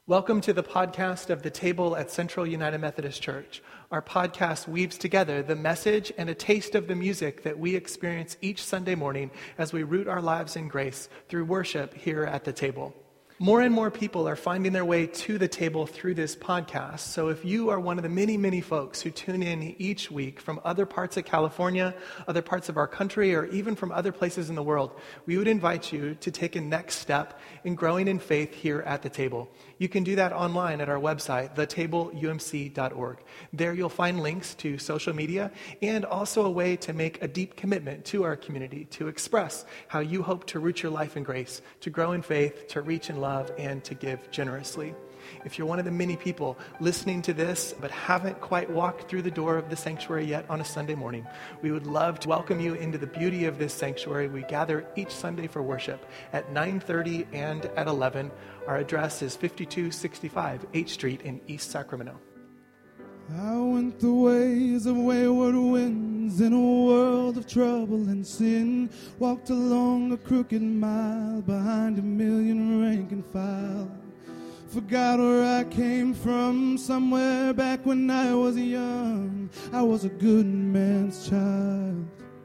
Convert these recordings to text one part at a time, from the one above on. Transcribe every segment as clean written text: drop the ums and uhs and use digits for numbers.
Welcome to the podcast of The Table at Central United Methodist Church. Our podcast weaves together the message and a taste of the music that we experience each Sunday morning as we root our lives in grace through worship here at The Table. More and more people are finding their way to the table through this podcast. So if you are one of the many, many folks who tune in each week from other parts of California, other parts of our country, or even from other places in the world, we would invite you to take a next step in growing in faith here at the table. You can do that online at our website, thetableumc.org. There you'll find links to social media and also a way to make a deep commitment to our community, to express how you hope to root your life in grace, to grow in faith, to reach in love, and to give generously. If you're one of the many people listening to this but haven't quite walked through the door of the sanctuary yet on a Sunday morning, we would love to welcome you into the beauty of this sanctuary. We gather each Sunday for worship at 9:30 and at 11. Our address is 5265 H Street in East Sacramento. I went the ways of wayward winds in a world of trouble and sin. Walked along a crooked mile behind a million rank and file. Forgot where I came from, somewhere back when I was young. I was a good man's child.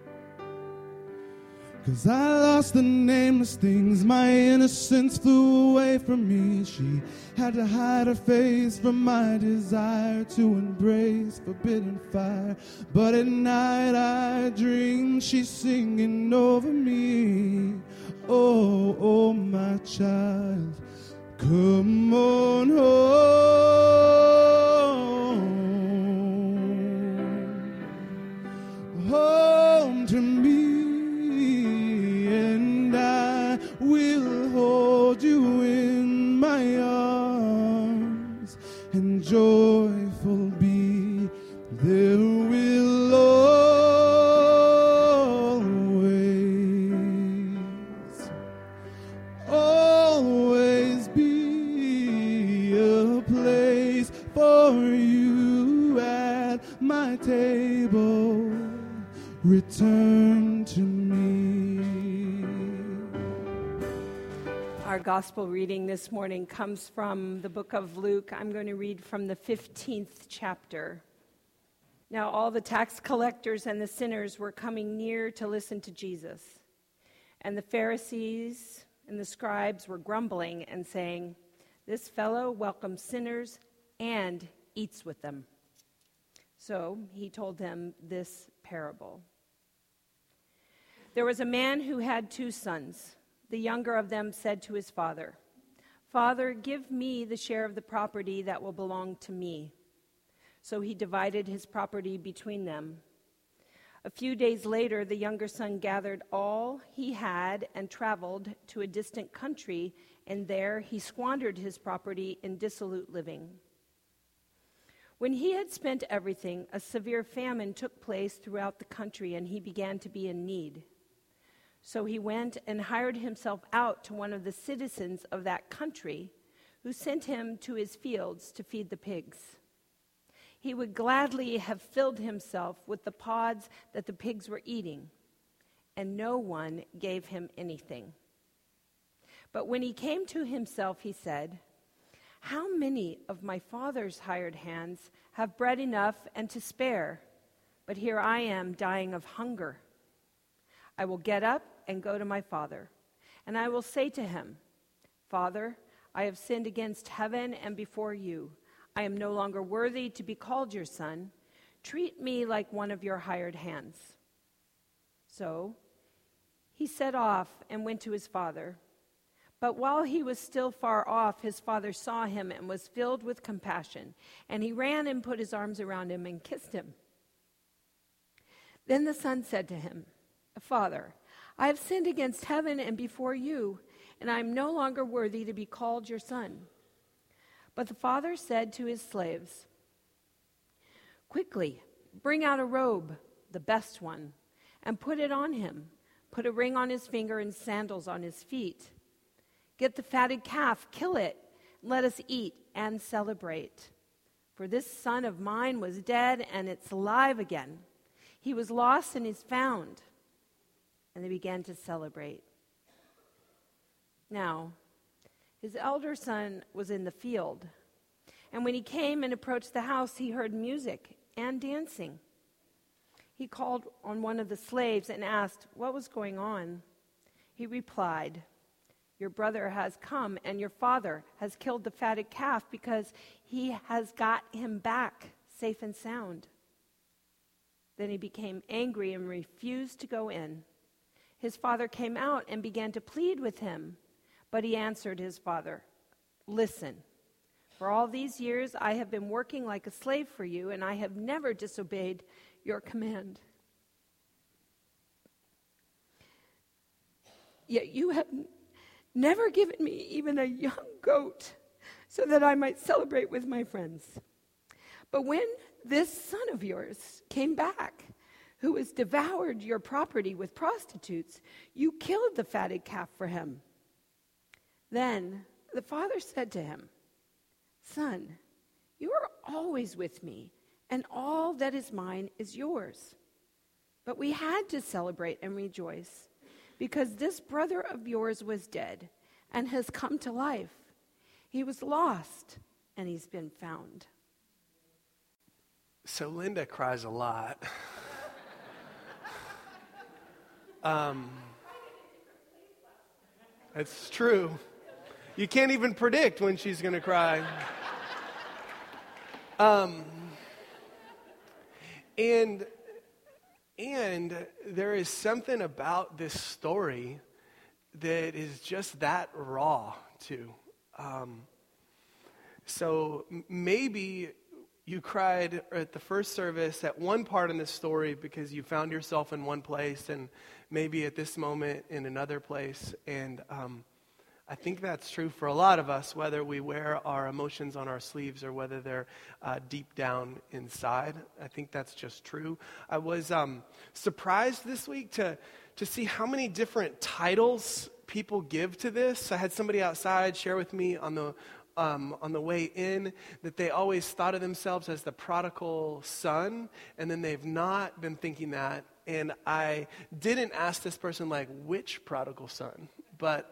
'Cause I lost the nameless things, my innocence flew away from me. She had to hide her face from my desire to embrace forbidden fire. But at night I dream she's singing over me. Oh, oh, my child, come on home, home to me. Will hold you in my arms and joyful be. There will always be a place for you at my table. Return to me. Our gospel reading this morning comes from the book of Luke. I'm going to read from the 15th chapter. Now all the tax collectors and the sinners were coming near to listen to Jesus. And the Pharisees and the scribes were grumbling and saying, "This fellow welcomes sinners and eats with them." So he told them this parable. There was a man who had 2 sons. The younger of them said to his father, "Father, give me the share of the property that will belong to me." So he divided his property between them. A few days later, the younger son gathered all he had and traveled to a distant country, and there he squandered his property in dissolute living. When he had spent everything, a severe famine took place throughout the country, and he began to be in need. So he went and hired himself out to one of the citizens of that country, who sent him to his fields to feed the pigs. He would gladly have filled himself with the pods that the pigs were eating, and no one gave him anything. But when he came to himself, he said, "How many of my father's hired hands have bread enough and to spare? But here I am dying of hunger. I will get up and go to my father, and I will say to him, 'Father, I have sinned against heaven and before you. I am no longer worthy to be called your son. Treat me like one of your hired hands.' So he set off and went to his father. But while he was still far off, his father saw him and was filled with compassion, and he ran and put his arms around him and kissed him. Then the son said to him, 'Father, I have sinned against heaven and before you, and I am no longer worthy to be called your son.' But the father said to his slaves, 'Quickly, bring out a robe, the best one, and put it on him. Put a ring on his finger and sandals on his feet. Get the fatted calf, kill it, and let us eat and celebrate. For this son of mine was dead, and it's alive again. He was lost and is found.' And they began to celebrate. Now, His elder son was in the field. And when he came and approached the house, he heard music and dancing. He called on one of the slaves and asked what was going on. He replied, "Your brother has come, and your father has killed the fatted calf because he has got him back safe and sound." Then he became angry and refused to go in. His father came out and began to plead with him, but he answered his father, "Listen, for all these years I have been working like a slave for you, and I have never disobeyed your command. Yet you have never given me even a young goat so that I might celebrate with my friends. But when this son of yours came back, who has devoured your property with prostitutes, you killed the fatted calf for him." Then the father said to him, "Son, you are always with me, and all that is mine is yours. But we had to celebrate and rejoice, because this brother of yours was dead and has come to life. He was lost, and he's been found." So Linda cries a lot. It's true. You can't even predict when she's going to cry. And there is something about this story that is just that raw, too. So maybe you cried at the first service at one part in this story because you found yourself in one place, and maybe at this moment in another place. And I think that's true for a lot of us, whether we wear our emotions on our sleeves or whether they're deep down inside. I think that's just true. I was surprised this week to see how many different titles people give to this. I had somebody outside share with me on the way in that they always thought of themselves as the prodigal son, and then they've not been thinking that. And I didn't ask this person, like, which prodigal son, but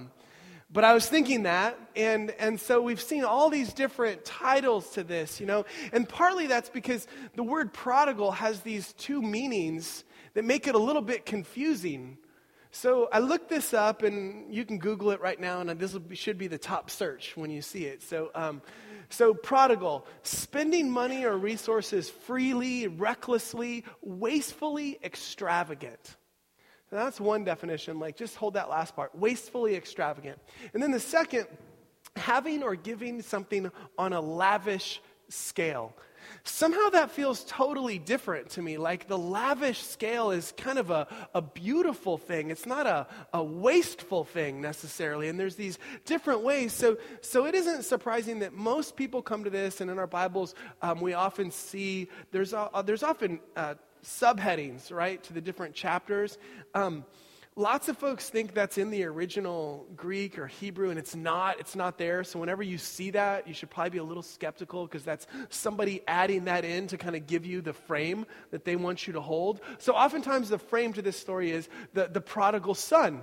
I was thinking that, and so we've seen all these different titles to this, and partly that's because the word prodigal has these two meanings that make it a little bit confusing. So I looked this up, and you can Google it right now, and this should be the top search when you see it. So prodigal, spending money or resources freely, recklessly, wastefully extravagant. So that's one definition, like just hold that last part, wastefully extravagant. And then the second, having or giving something on a lavish scale. Somehow that feels totally different to me. Like the lavish scale is kind of a beautiful thing. It's not a wasteful thing necessarily. And there's these different ways. So it isn't surprising that most people come to this, and in our Bibles we often see there's often subheadings, right, to the different chapters. Lots of folks think that's in the original Greek or Hebrew, and it's not there. So whenever you see that, you should probably be a little skeptical, because that's somebody adding that in to kind of give you the frame that they want you to hold. So oftentimes the frame to this story is the prodigal son.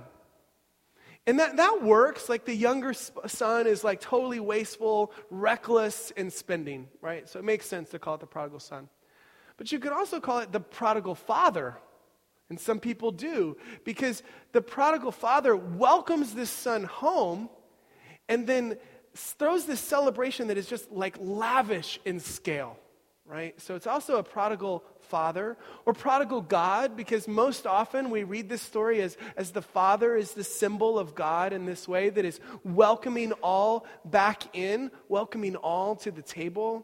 And that works. Like the younger son is like totally wasteful, reckless in spending, right? So it makes sense to call it the prodigal son. But you could also call it the prodigal father. And some people do, because the prodigal father welcomes this son home and then throws this celebration that is just like lavish in scale, right? So it's also a prodigal father or prodigal God, because most often we read this story as the father is the symbol of God in this way that is welcoming all back in, welcoming all to the table.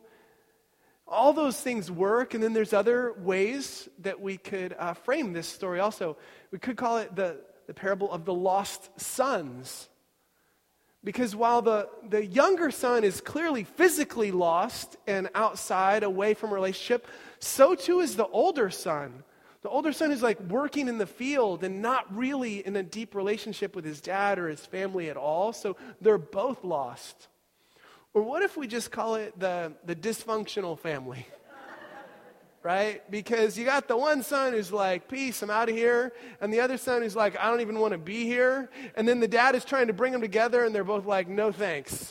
All those things work, and then there's other ways that we could frame this story also. We could call it the parable of the lost sons. Because while the younger son is clearly physically lost and outside, away from a relationship, so too is the older son. The older son is like working in the field and not really in a deep relationship with his dad or his family at all, so they're both lost. Or what if we just call it the dysfunctional family? right? Because you got the one son who's like, peace, I'm out of here. And the other son who's like, I don't even want to be here. And then the dad is trying to bring them together, and they're both like, no thanks.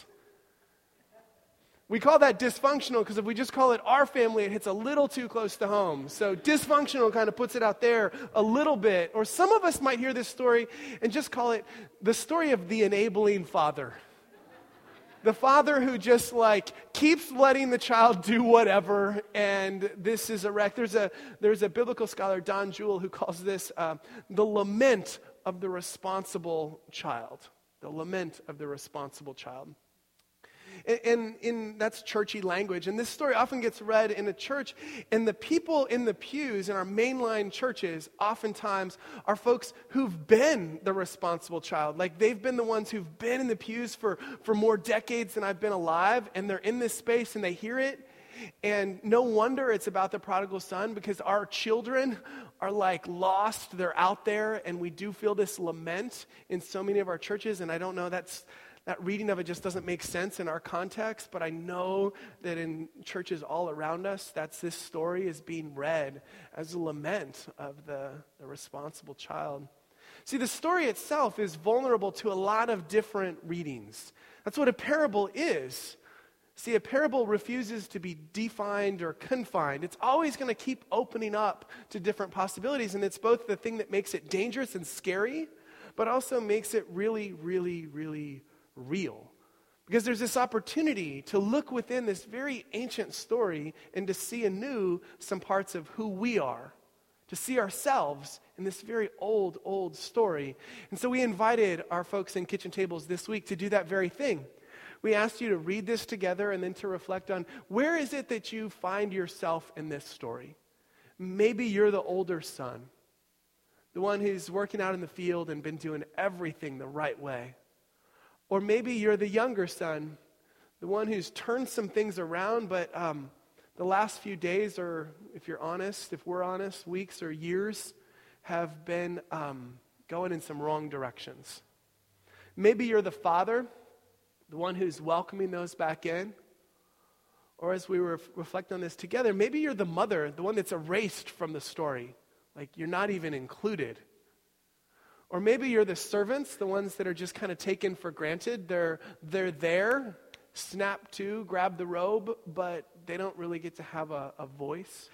We call that dysfunctional because if we just call it our family, it hits a little too close to home. So dysfunctional kind of puts it out there a little bit. Or some of us might hear this story and just call it the story of the enabling father. The father who just like keeps letting the child do whatever, and this is a wreck. There's a biblical scholar, Don Jewell, who calls this the lament of the responsible child. The lament of the responsible child. And that's churchy language. And this story often gets read in a church. And the people in the pews in our mainline churches oftentimes are folks who've been the responsible child. Like they've been the ones who've been in the pews for more decades than I've been alive. And they're in this space and they hear it. And no wonder it's about the prodigal son, because our children are like lost. They're out there. And we do feel this lament in so many of our churches. And I don't know, that reading of it just doesn't make sense in our context, but I know that in churches all around us, this story is being read as a lament of the responsible child. See, the story itself is vulnerable to a lot of different readings. That's what a parable is. See, a parable refuses to be defined or confined. It's always going to keep opening up to different possibilities, and it's both the thing that makes it dangerous and scary, but also makes it really, really, really real. Because there's this opportunity to look within this very ancient story and to see anew some parts of who we are, to see ourselves in this very old story. And so we invited our folks in Kitchen Tables this week to do that very thing. We asked you to read this together and then to reflect on where is it that you find yourself in this story. Maybe you're the older son, the one who's working out in the field and been doing everything the right way. Or maybe you're the younger son, the one who's turned some things around, but the last few days, or if you're honest, if we're honest, weeks or years have been going in some wrong directions. Maybe you're the father, the one who's welcoming those back in. Or as we reflect on this together, maybe you're the mother, the one that's erased from the story. Like you're not even included. Or maybe you're the servants, the ones that are just kind of taken for granted. They're there, snap to, grab the robe, but they don't really get to have a voice.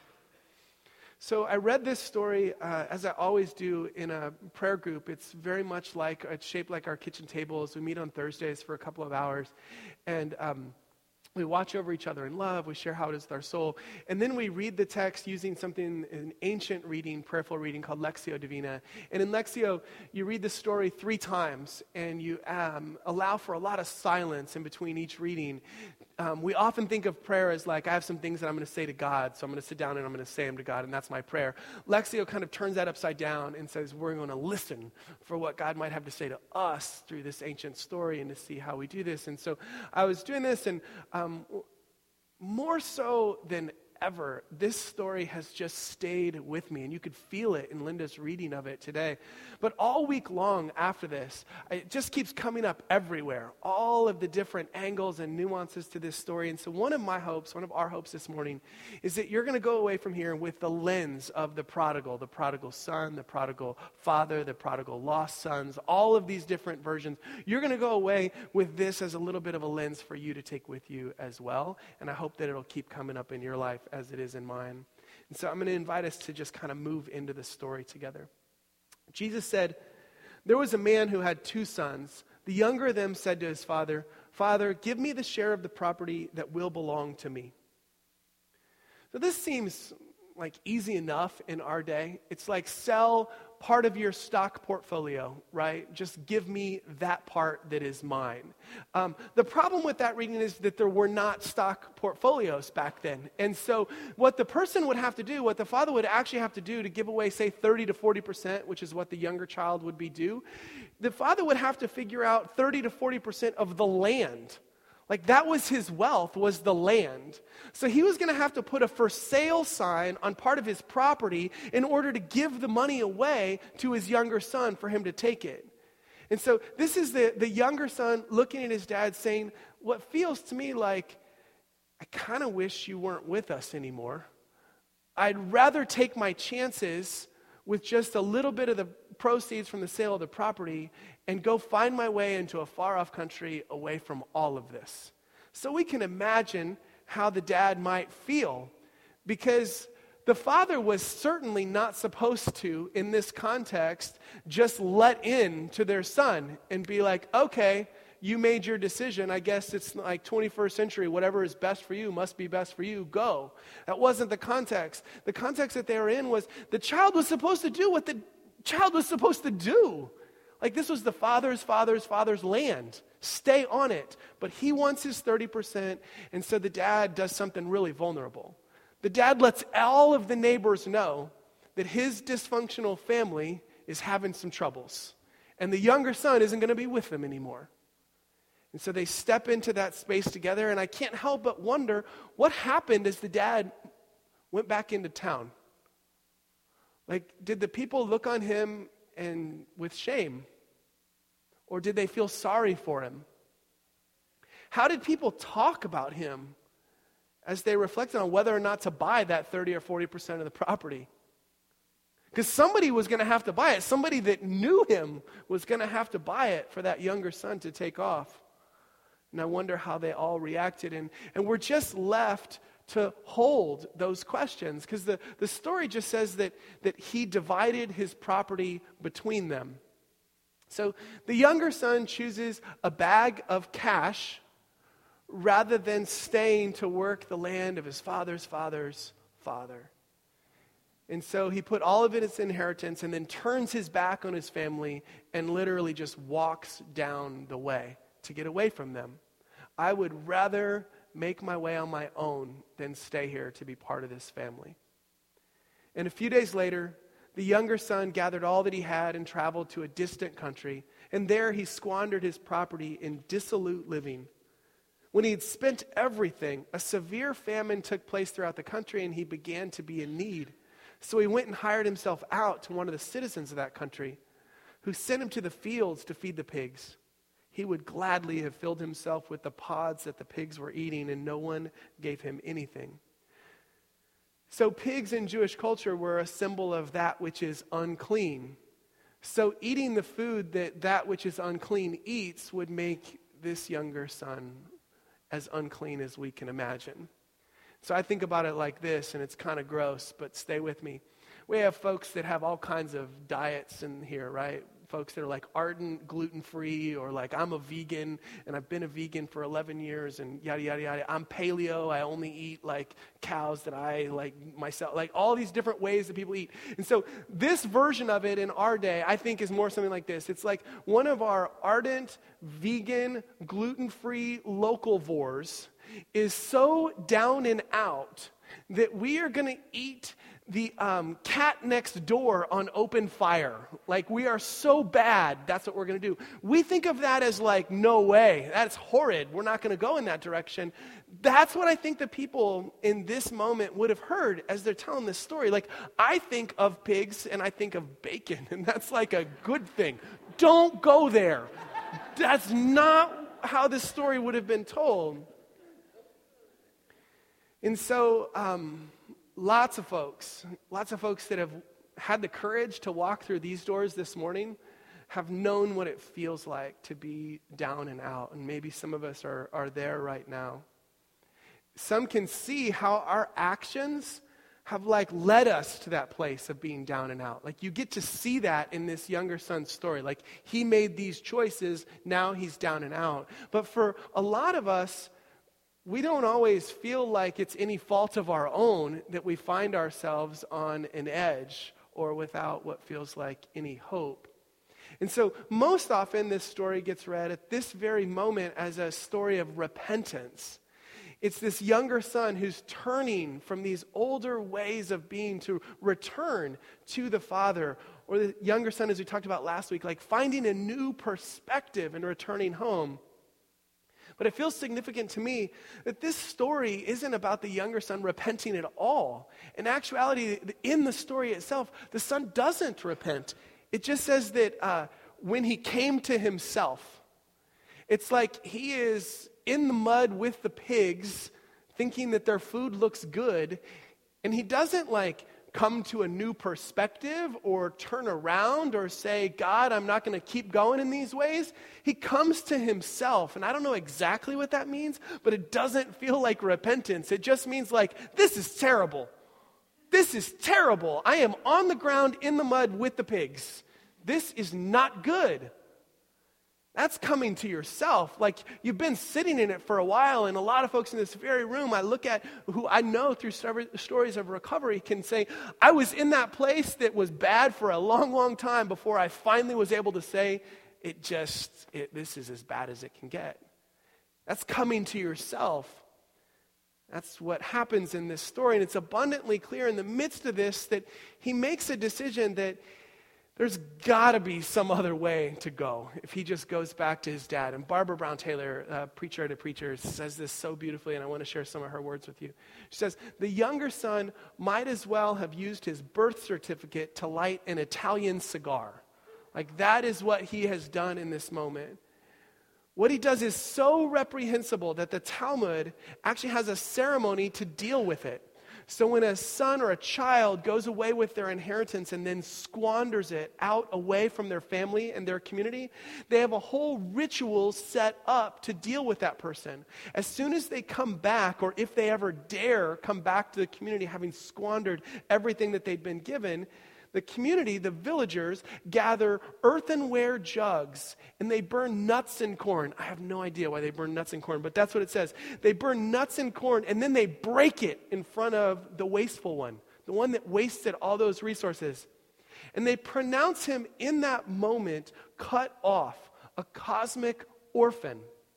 So I read this story, as I always do, in a prayer group. It's very much like, it's shaped like our kitchen tables. We meet on Thursdays for a couple of hours. And we watch over each other in love. We share how it is with our soul. And then we read the text using an ancient reading, prayerful reading called Lectio Divina. And in Lectio, you read the story 3 times, and you allow for a lot of silence in between each reading. We often think of prayer as like, I have some things that I'm going to say to God, so I'm going to sit down and I'm going to say them to God, and that's my prayer. Lectio kind of turns that upside down and says, we're going to listen for what God might have to say to us through this ancient story and to see how we do this. And so I was doing this, and more so than ever, this story has just stayed with me, and you could feel it in Linda's reading of it today. But all week long after this, it just keeps coming up everywhere, all of the different angles and nuances to this story. And so one of our hopes this morning is that you're going to go away from here with the lens of the prodigal son, the prodigal father, the prodigal lost sons, all of these different versions. You're going to go away with this as a little bit of a lens for you to take with you as well. And I hope that it'll keep coming up in your life as it is in mine. And so I'm going to invite us to just kind of move into the story together. Jesus said, there was a man who had 2 sons. The younger of them said to his father, Father, give me the share of the property that will belong to me. So this seems like easy enough in our day. It's like sell part of your stock portfolio, right? Just give me that part that is mine. The problem with that reading is that there were not stock portfolios back then. And so what the person would have to do, what the father would actually have to do to give away, say, 30 to 40%, which is what the younger child would be due, the father would have to figure out 30 to 40% of the land. Like that was his wealth, was the land. So he was going to have to put a for sale sign on part of his property in order to give the money away to his younger son for him to take it. And so this is the younger son looking at his dad saying, what feels to me like, I kind of wish you weren't with us anymore. I'd rather take my chances with just a little bit of the proceeds from the sale of the property and go find my way into a far-off country away from all of this. So we can imagine how the dad might feel, because the father was certainly not supposed to, in this context, just let in to their son and be like, okay, you made your decision. I guess it's like 21st century. Whatever is best for you must be best for you. Go. That wasn't the context. The context that they were in was the child was supposed to do what the child was supposed to do. Like, this was the father's land. Stay on it. But he wants his 30%, and so the dad does something really vulnerable. The dad lets all of the neighbors know that his dysfunctional family is having some troubles, and the younger son isn't going to be with them anymore. And so they step into that space together, and I can't help but wonder what happened as the dad went back into town. Like, did the people look on him and with shame? Or did they feel sorry for him? How did people talk about him as they reflected on whether or not to buy that 30 or 40% of the property? Because somebody was going to have to buy it. Somebody that knew him was going to have to buy it for that younger son to take off. And I wonder how they all reacted. And we're just left to hold those questions, because the story just says that he divided his property between them. So the younger son chooses a bag of cash rather than staying to work the land of his father's father's father. And so he put all of it as inheritance and then turns his back on his family and literally just walks down the way to get away from them. I would rather make my way on my own than stay here to be part of this family. And a few days later, the younger son gathered all that he had and traveled to a distant country. And there he squandered his property in dissolute living. When he had spent everything, a severe famine took place throughout the country, and he began to be in need. So he went and hired himself out to one of the citizens of that country, who sent him to the fields to feed the pigs. He would gladly have filled himself with the pods that the pigs were eating, and no one gave him anything. So pigs in Jewish culture were a symbol of that which is unclean. So eating the food that which is unclean eats would make this younger son as unclean as we can imagine. So I think about it like this, and it's kind of gross, but stay with me. We have folks that have all kinds of diets in here, right? Folks that are like ardent gluten-free, or like, I'm a vegan and I've been a vegan for 11 years and yada, yada, yada. I'm paleo. I only eat like cows that I like myself, like all these different ways that people eat. And so this version of it in our day, I think, is more something like this. It's like one of our ardent, vegan, gluten-free localvores is so down and out that we are going to eat the cat next door on open fire. Like, we are so bad, that's what we're going to do. We think of that as like, no way, that's horrid, we're not going to go in that direction. That's what I think the people in this moment would have heard as they're telling this story. Like, I think of pigs and I think of bacon, and that's like a good thing. Don't go there. That's not how this story would have been told. And so, lots of folks that have had the courage to walk through these doors this morning have known what it feels like to be down and out. And maybe some of us are there right now. Some can see how our actions have like led us to that place of being down and out. Like, you get to see that in this younger son's story. Like, he made these choices, now he's down and out. But for a lot of us, we don't always feel like it's any fault of our own that we find ourselves on an edge or without what feels like any hope. And so most often this story gets read at this very moment as a story of repentance. It's this younger son who's turning from these older ways of being to return to the father. Or the younger son, as we talked about last week, like finding a new perspective and returning home. But it feels significant to me that this story isn't about the younger son repenting at all. In actuality, in the story itself, the son doesn't repent. It just says that when he came to himself, it's like he is in the mud with the pigs, thinking that their food looks good, And he doesn't come to a new perspective or turn around or say, God, I'm not going to keep going in these ways. He comes to himself. And I don't know exactly what that means, but it doesn't feel like repentance. It just means this is terrible. This is terrible. I am on the ground in the mud with the pigs. This is not good. That's coming to yourself. You've been sitting in it for a while, and a lot of folks in this very room I look at who I know through stories of recovery can say, I was in that place that was bad for a long, long time before I finally was able to say, this is as bad as it can get. That's coming to yourself. That's what happens in this story, and it's abundantly clear in the midst of this that he makes a decision that there's got to be some other way to go if he just goes back to his dad. And Barbara Brown Taylor, Preacher to Preacher, says this so beautifully, and I want to share some of her words with you. She says, the younger son might as well have used his birth certificate to light an Italian cigar. That is what he has done in this moment. What he does is so reprehensible that the Talmud actually has a ceremony to deal with it. So when a son or a child goes away with their inheritance and then squanders it out away from their family and their community, they have a whole ritual set up to deal with that person. As soon as they come back, or if they ever dare come back to the community having squandered everything that they'd been given, the community, the villagers, gather earthenware jugs and they burn nuts and corn. I have no idea why they burn nuts and corn, but that's what it says. They burn nuts and corn and then they break it in front of the wasteful one, the one that wasted all those resources. And they pronounce him in that moment cut off, a cosmic orphan.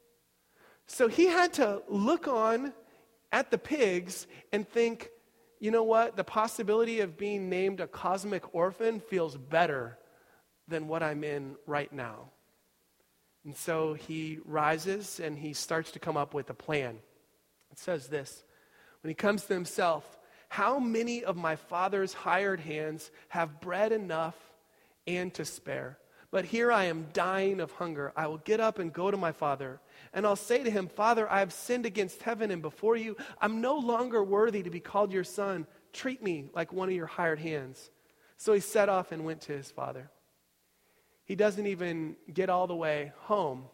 So he had to look on at the pigs and think, you know what? The possibility of being named a cosmic orphan feels better than what I'm in right now. And so he rises and he starts to come up with a plan. It says this, when he comes to himself, how many of my father's hired hands have bread enough and to spare? But here I am dying of hunger. I will get up and go to my father. And I'll say to him, Father, I have sinned against heaven and before you. I'm no longer worthy to be called your son. Treat me like one of your hired hands. So he set off and went to his father. He doesn't even get all the way home.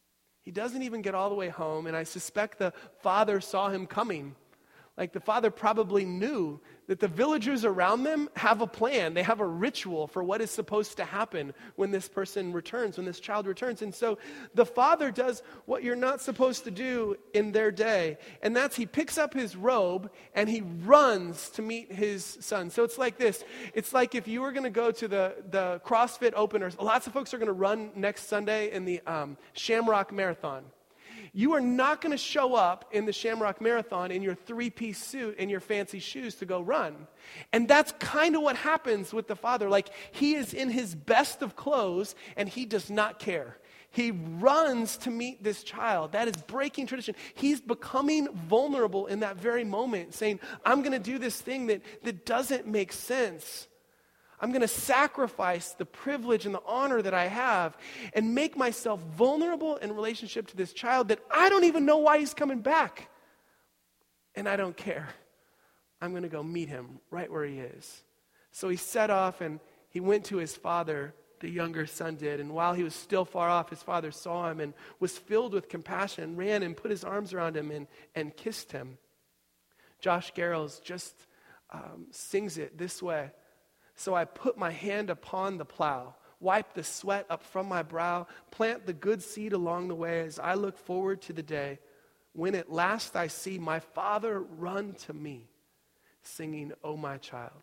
And I suspect the father saw him coming. The father probably knew that the villagers around them have a plan. They have a ritual for what is supposed to happen when this person returns, when this child returns. And so the father does what you're not supposed to do in their day. And that's he picks up his robe and he runs to meet his son. So it's like this. It's like if you were going to go to the CrossFit Open, lots of folks are going to run next Sunday in the Shamrock Marathon. You are not going to show up in the Shamrock Marathon in your three-piece suit and your fancy shoes to go run. And that's kind of what happens with the father. He is in his best of clothes and he does not care. He runs to meet this child. That is breaking tradition. He's becoming vulnerable in that very moment, saying, I'm going to do this thing that doesn't make sense. I'm going to sacrifice the privilege and the honor that I have and make myself vulnerable in relationship to this child that I don't even know why he's coming back. And I don't care. I'm going to go meet him right where he is. So he set off and he went to his father, the younger son did. And while he was still far off, his father saw him and was filled with compassion, ran and put his arms around him and kissed him. Josh Garrels just sings it this way. So I put my hand upon the plow, wipe the sweat up from my brow, plant the good seed along the way as I look forward to the day when at last I see my father run to me, singing, "Oh, my child."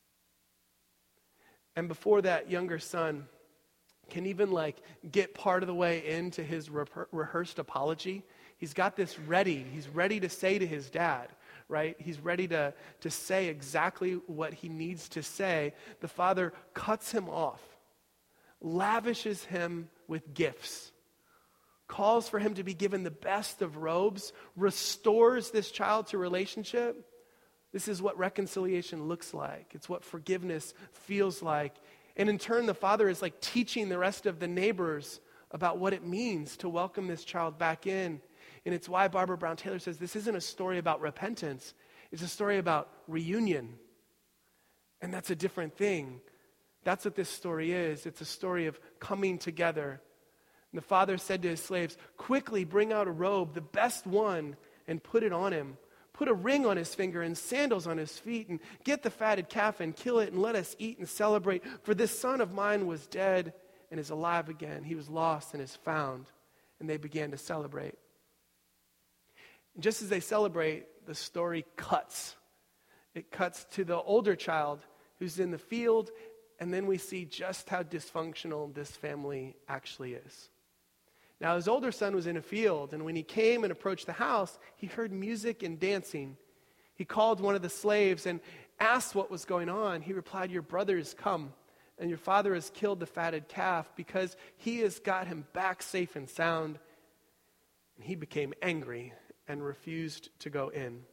And before that younger son can even get part of the way into his rehearsed apology, he's got this ready. He's ready to say to his dad, right? He's ready to say exactly what he needs to say. The father cuts him off, lavishes him with gifts, calls for him to be given the best of robes, restores this child to relationship. This is what reconciliation looks like. It's what forgiveness feels like. And in turn, the father is teaching the rest of the neighbors about what it means to welcome this child back in. And it's why Barbara Brown Taylor says this isn't a story about repentance. It's a story about reunion. And that's a different thing. That's what this story is. It's a story of coming together. And the father said to his slaves, quickly bring out a robe, the best one, and put it on him. Put a ring on his finger and sandals on his feet, and get the fatted calf and kill it, and let us eat and celebrate. For this son of mine was dead and is alive again. He was lost and is found. And they began to celebrate. And just as they celebrate, the story cuts. It cuts to the older child who's in the field, and then we see just how dysfunctional this family actually is. Now, his older son was in a field, and when he came and approached the house, he heard music and dancing. He called one of the slaves and asked what was going on. He replied, your brother has come, and your father has killed the fatted calf because he has got him back safe and sound. And he became angry and refused to go in.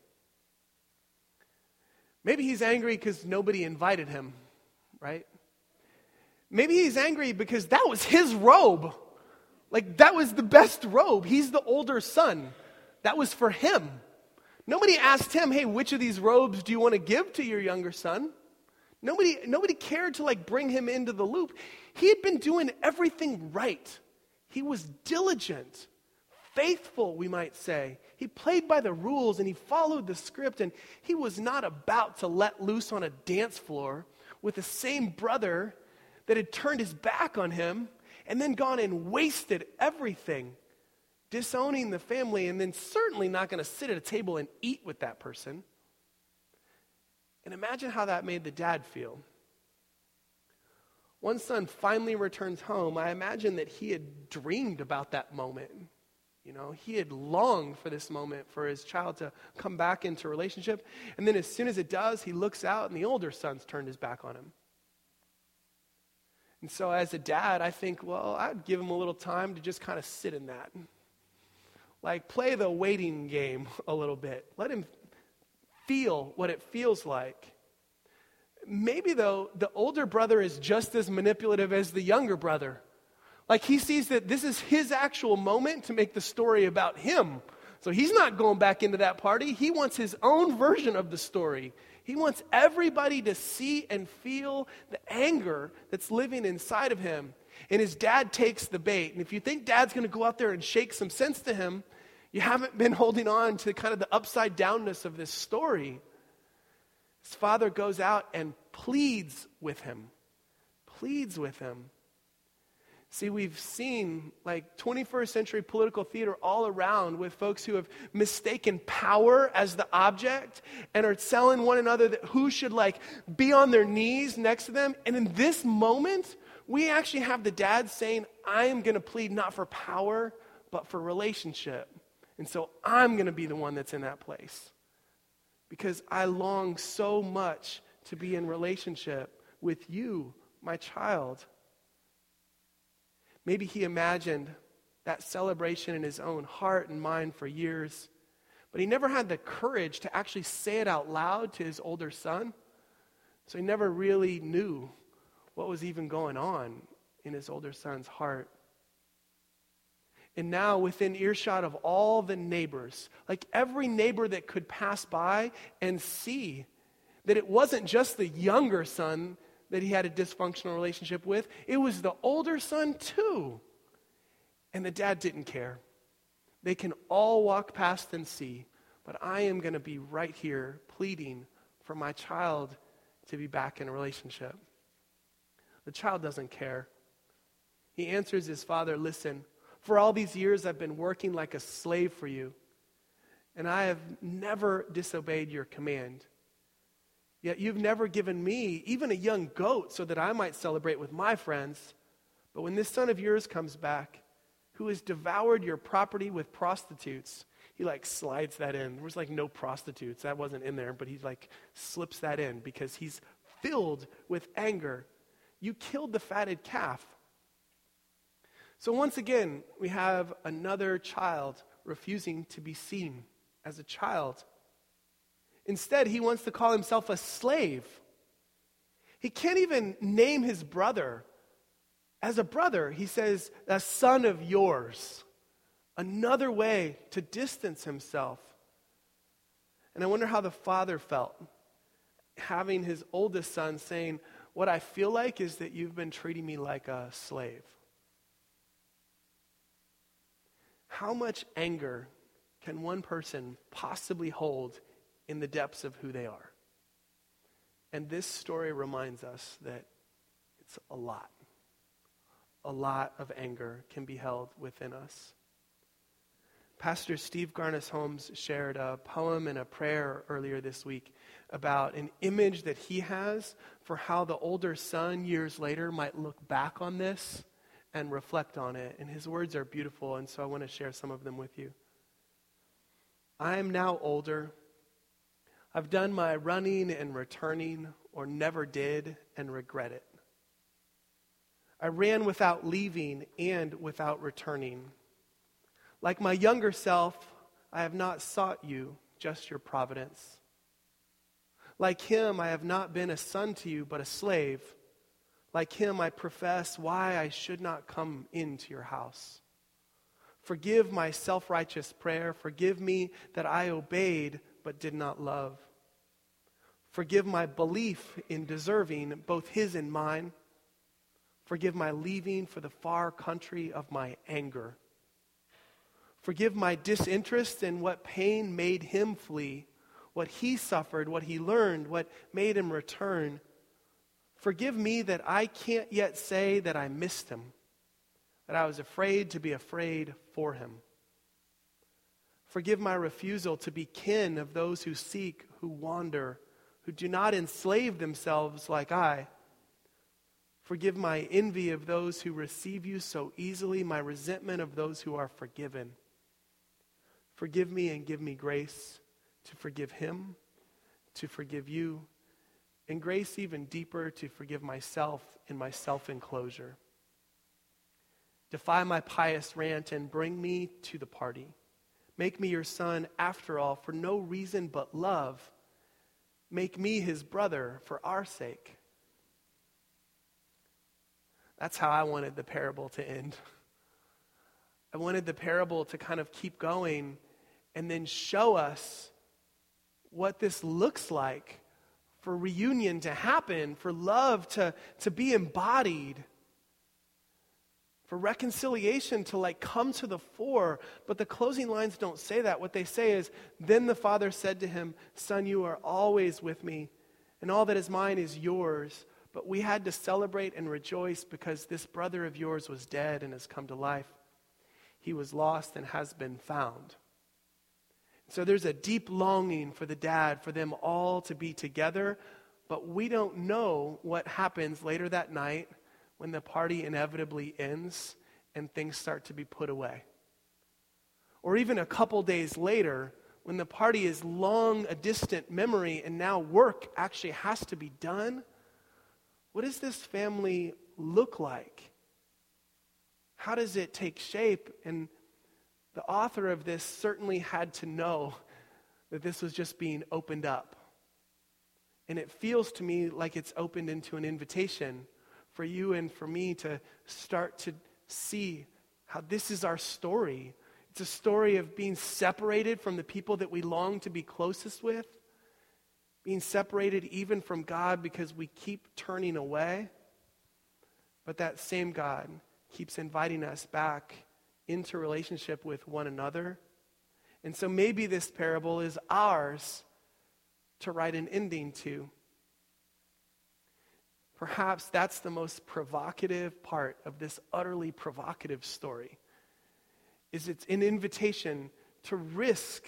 Maybe he's angry because nobody invited him, right? Maybe he's angry because that was his robe. Like, that was the best robe. He's the older son. That was for him. Nobody asked him, hey, which of these robes do you want to give to your younger son? Nobody cared to bring him into the loop. He had been doing everything right. He was diligent, faithful, we might say. He played by the rules and he followed the script, and he was not about to let loose on a dance floor with the same brother that had turned his back on him and then gone and wasted everything, disowning the family, and then certainly not going to sit at a table and eat with that person. And imagine how that made the dad feel. One son finally returns home. I imagine that he had dreamed about that moment. He had longed for this moment for his child to come back into relationship. And then as soon as it does, he looks out and the older son's turned his back on him. And so as a dad, I think, well, I'd give him a little time to just kind of sit in that. Play the waiting game a little bit. Let him feel what it feels like. Maybe, though, the older brother is just as manipulative as the younger brother. He sees that this is his actual moment to make the story about him. So he's not going back into that party. He wants his own version of the story. He wants everybody to see and feel the anger that's living inside of him. And his dad takes the bait. And if you think dad's going to go out there and shake some sense to him, you haven't been holding on to kind of the upside downness of this story. His father goes out and pleads with him. Pleads with him. See, we've seen 21st century political theater all around with folks who have mistaken power as the object and are telling one another that who should be on their knees next to them. And in this moment, we actually have the dad saying, I am going to plead not for power, but for relationship. And so I'm going to be the one that's in that place because I long so much to be in relationship with you, my child. Maybe he imagined that celebration in his own heart and mind for years, but he never had the courage to actually say it out loud to his older son. So he never really knew what was even going on in his older son's heart. And now within earshot of all the neighbors, every neighbor that could pass by and see that it wasn't just the younger son that he had a dysfunctional relationship with. It was the older son too. And the dad didn't care. They can all walk past and see, but I am going to be right here pleading for my child to be back in a relationship. The child doesn't care. He answers his father, listen, for all these years I've been working like a slave for you, and I have never disobeyed your command. Yet you've never given me even a young goat so that I might celebrate with my friends. But when this son of yours comes back, who has devoured your property with prostitutes, he slides that in. There was no prostitutes. That wasn't in there, but he slips that in because he's filled with anger. You killed the fatted calf. So once again, we have another child refusing to be seen as a child. Instead, he wants to call himself a slave. He can't even name his brother as a brother. He says, a son of yours. Another way to distance himself. And I wonder how the father felt, having his oldest son saying, what I feel like is that you've been treating me like a slave. How much anger can one person possibly hold in the depths of who they are? And this story reminds us that it's a lot. A lot of anger can be held within us. Pastor Steve Garnaas-Holmes shared a poem and a prayer earlier this week about an image that he has for how the older son years later might look back on this and reflect on it. And his words are beautiful, and so I want to share some of them with you. I am now older. I've done my running and returning, or never did and regret it. I ran without leaving and without returning. Like my younger self, I have not sought you, just your providence. Like him, I have not been a son to you, but a slave. Like him, I profess why I should not come into your house. Forgive my self-righteous prayer. Forgive me that I obeyed but did not love. Forgive my belief in deserving both his and mine. Forgive my leaving for the far country of my anger. Forgive my disinterest in what pain made him flee, what he suffered, what he learned, what made him return. Forgive me that I can't yet say that I missed him, that I was afraid to be afraid for him. Forgive my refusal to be kin of those who seek, who wander, who do not enslave themselves like I. Forgive my envy of those who receive you so easily, my resentment of those who are forgiven. Forgive me and give me grace to forgive him, to forgive you, and grace even deeper to forgive myself in my self-enclosure. Defy my pious rant and bring me to the party. Make me your son after all, for no reason but love. Make me his brother for our sake. That's how I wanted the parable to end. I wanted the parable to kind of keep going and then show us what this looks like for reunion to happen, for love to be embodied, for reconciliation to come to the fore. But the closing lines don't say that. What they say is, then the father said to him, son, you are always with me, and all that is mine is yours. But we had to celebrate and rejoice because this brother of yours was dead and has come to life. He was lost and has been found. So there's a deep longing for the dad, for them all to be together, but we don't know what happens later that night when the party inevitably ends and things start to be put away. Or even a couple days later, when the party is long a distant memory and now work actually has to be done. What does this family look like? How does it take shape? And the author of this certainly had to know that this was just being opened up. And it feels to me like it's opened into an invitation for you and for me to start to see how this is our story. It's a story of being separated from the people that we long to be closest with, being separated even from God because we keep turning away. But that same God keeps inviting us back into relationship with one another. And so maybe this parable is ours to write an ending to. Perhaps that's the most provocative part of this utterly provocative story, is it's an invitation to risk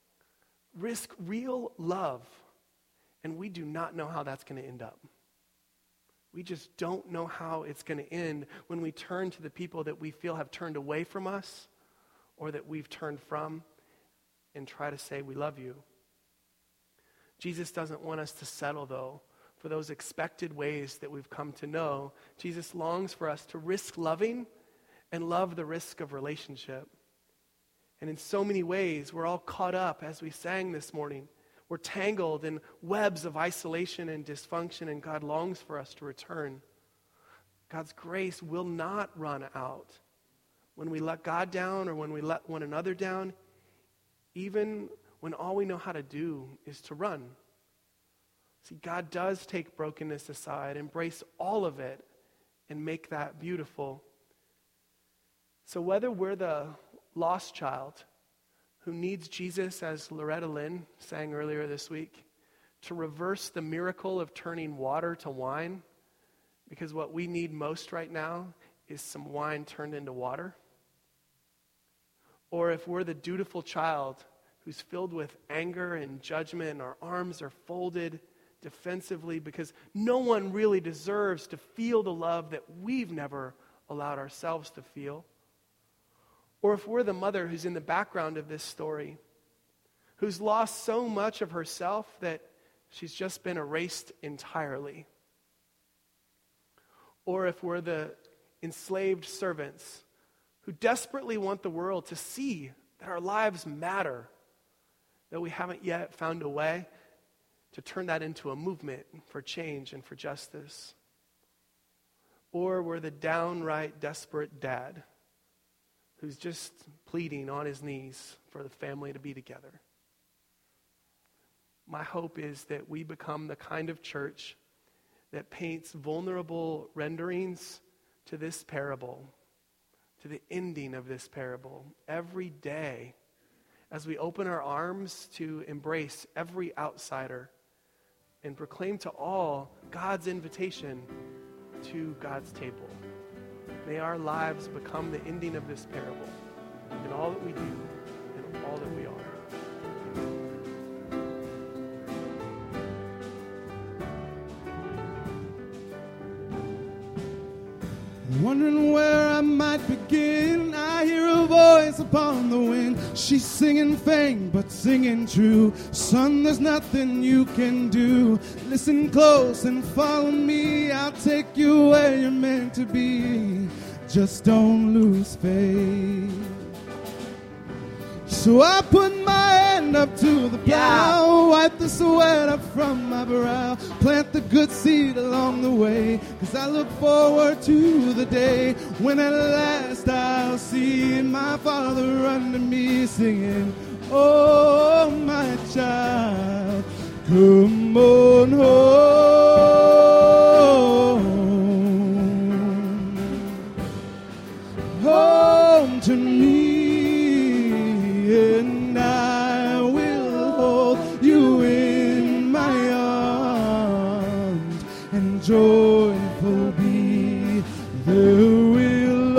real love. And we do not know how that's going to end up. We just don't know how it's going to end when we turn to the people that we feel have turned away from us or that we've turned from and try to say, we love you. Jesus doesn't want us to settle, though, for those expected ways that we've come to know. Jesus longs for us to risk loving and love the risk of relationship. And in so many ways, we're all caught up, as we sang this morning. We're tangled in webs of isolation and dysfunction, and God longs for us to return. God's grace will not run out. When we let God down or when we let one another down, even when all we know how to do is to run. See, God does take brokenness aside, embrace all of it, and make that beautiful. So whether we're the lost child who needs Jesus, as Loretta Lynn sang earlier this week, to reverse the miracle of turning water to wine, because what we need most right now is some wine turned into water. Or if we're the dutiful child who's filled with anger and judgment, and our arms are folded defensively because no one really deserves to feel the love that we've never allowed ourselves to feel. Or if we're the mother who's in the background of this story, who's lost so much of herself that she's just been erased entirely. Or if we're the enslaved servants who desperately want the world to see that our lives matter, that we haven't yet found a way to turn that into a movement for change and for justice. Or we're the downright desperate dad who's just pleading on his knees for the family to be together. My hope is that we become the kind of church that paints vulnerable renderings to this parable, to the ending of this parable, every day as we open our arms to embrace every outsider and proclaim to all God's invitation to God's table. May our lives become the ending of this parable in all that we do and all that we are. Wondering where I might begin. I hear a voice upon the wind. She's singing faint, but singing true. Son, there's nothing you can do. Listen close and follow me. I'll take you where you're meant to be. Just don't lose faith. So I put my hand up to the plow, wipe the sweat up from my brow, plant the good seed along the way, 'cause I look forward to the day when at last I'll see my Father run to me singing, oh my child, come on home, home to me. And I will hold you in my arms, and joyful be there will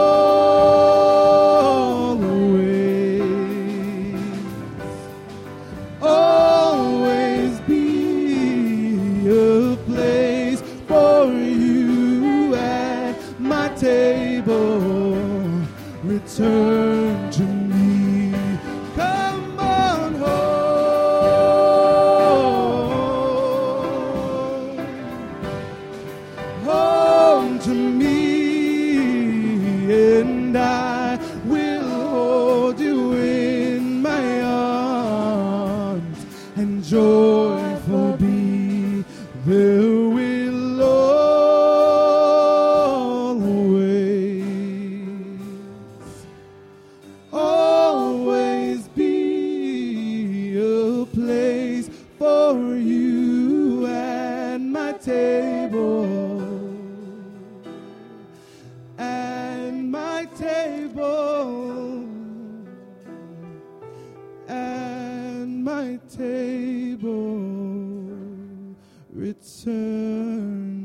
always be a place for you at my table. Return to me. To me, and I will hold you in my arms, and joyful be there will always be a place for you at my table. My table, return